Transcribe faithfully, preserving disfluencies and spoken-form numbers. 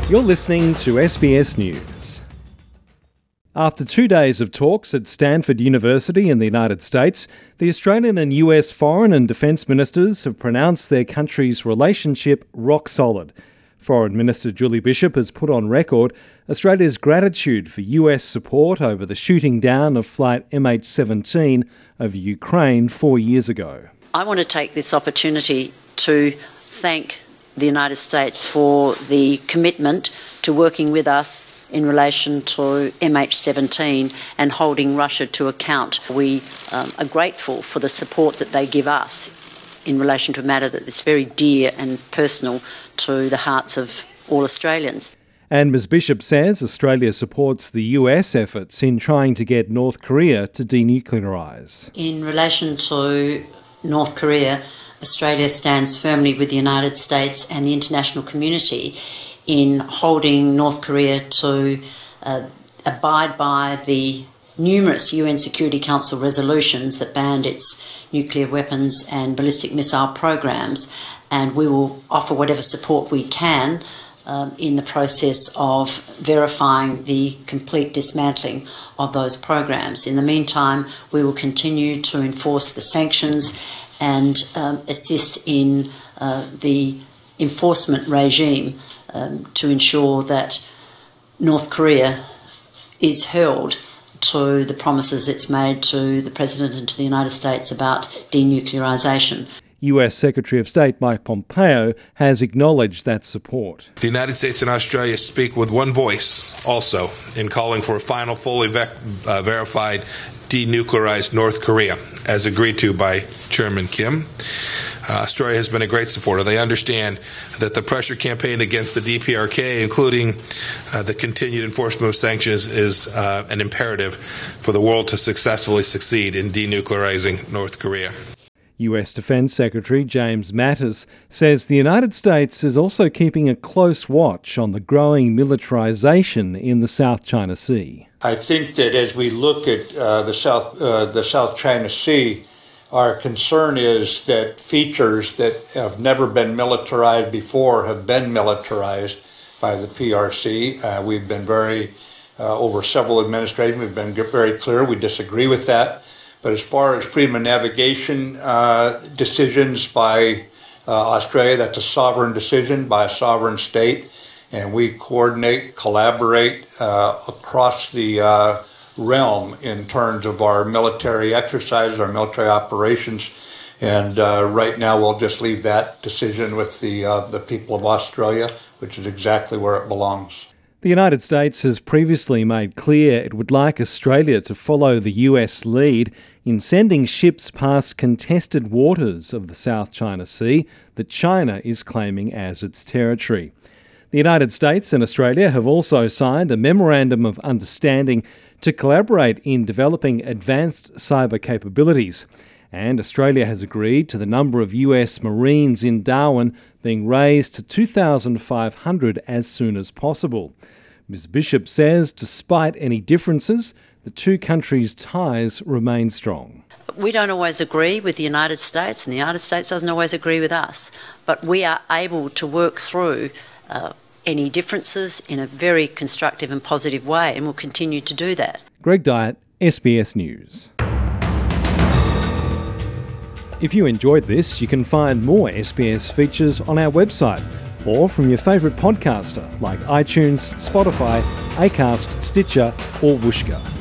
You're listening to S B S News. After two days of talks at Stanford University in the United States, the Australian and U S foreign and defence ministers have pronounced their countries' relationship rock solid. Foreign Minister Julie Bishop has put on record Australia's gratitude for U S support over the shooting down of Flight M H seventeen over Ukraine four years ago. I want to take this opportunity to thank the United States for the commitment to working with us in relation to M H seventeen and holding Russia to account. We um, are grateful for the support that they give us in relation to a matter that is very dear and personal to the hearts of all Australians. And Miz Bishop says Australia supports the U S efforts in trying to get North Korea to denuclearise. In relation to North Korea, Australia stands firmly with the United States and the international community in holding North Korea to uh, abide by the numerous U N Security Council resolutions that banned its nuclear weapons and ballistic missile programs, and we will offer whatever support we can um, in the process of verifying the complete dismantling of those programs. In the meantime, we will continue to enforce the sanctions and um, assist in uh, the enforcement regime um, to ensure that North Korea is held to the promises it's made to the President and to the United States about denuclearisation. U S Secretary of State Mike Pompeo has acknowledged that support. The United States and Australia speak with one voice also in calling for a final, fully ve- uh, verified denuclearized North Korea, as agreed to by Chairman Kim. Uh, Australia has been a great supporter. They understand that the pressure campaign against the D P R K, including uh, the continued enforcement of sanctions, is uh, an imperative for the world to successfully succeed in denuclearizing North Korea. U S Defence Secretary James Mattis says the United States is also keeping a close watch on the growing militarisation in the South China Sea. I think that as we look at uh, the South uh, the South China Sea, our concern is that features that have never been militarized before have been militarized by the P R C. Uh, we've been very, uh, over several administrations, we've been very clear, we disagree with that. But as far as freedom of navigation uh, decisions by uh, Australia, that's a sovereign decision by a sovereign state. And we coordinate, collaborate uh, across the uh, realm in terms of our military exercises, our military operations. And uh, right now we'll just leave that decision with the uh, the people of Australia, which is exactly where it belongs. The United States has previously made clear it would like Australia to follow the U S lead in sending ships past contested waters of the South China Sea that China is claiming as its territory. The United States and Australia have also signed a memorandum of understanding to collaborate in developing advanced cyber capabilities. And Australia has agreed to the number of U S Marines in Darwin being raised to two thousand five hundred as soon as possible. Miz Bishop says despite any differences, the two countries' ties remain strong. We don't always agree with the United States, and the United States doesn't always agree with us, but we are able to work through uh, any differences in a very constructive and positive way, and we'll continue to do that. Greg Dyett, S B S News. If you enjoyed this, you can find more S B S features on our website or from your favourite podcaster like iTunes, Spotify, Acast, Stitcher or Whooshkaa.